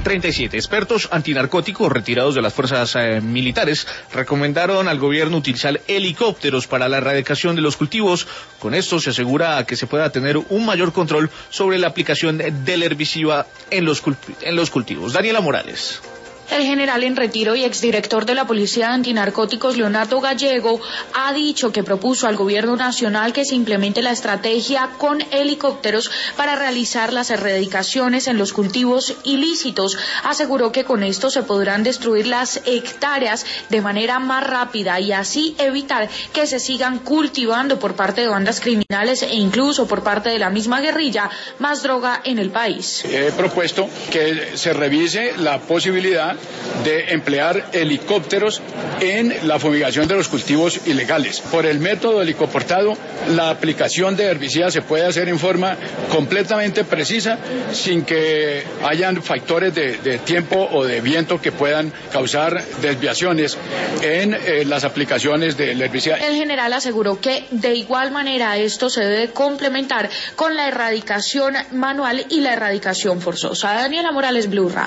37 expertos antinarcóticos retirados de las fuerzas militares recomendaron al gobierno utilizar helicópteros para la erradicación de los cultivos. Con esto se asegura que se pueda tener un mayor control sobre la aplicación del herbicida en los cultivos. Daniela Morales. El general en retiro y exdirector de la Policía de Antinarcóticos, Leonardo Gallego, ha dicho que propuso al gobierno nacional que se implemente la estrategia con helicópteros para realizar las erradicaciones en los cultivos ilícitos. Aseguró que con esto se podrán destruir las hectáreas de manera más rápida y así evitar que se sigan cultivando por parte de bandas criminales e incluso por parte de la misma guerrilla más droga en el país. He propuesto que se revise la posibilidad de emplear helicópteros en la fumigación de los cultivos ilegales. Por el método helicoportado, la aplicación de herbicidas se puede hacer en forma completamente precisa, sin que hayan factores de tiempo o de viento que puedan causar desviaciones en las aplicaciones del herbicida. El general aseguró que de igual manera esto se debe complementar con la erradicación manual y la erradicación forzosa. Daniela Morales, Blue Radio.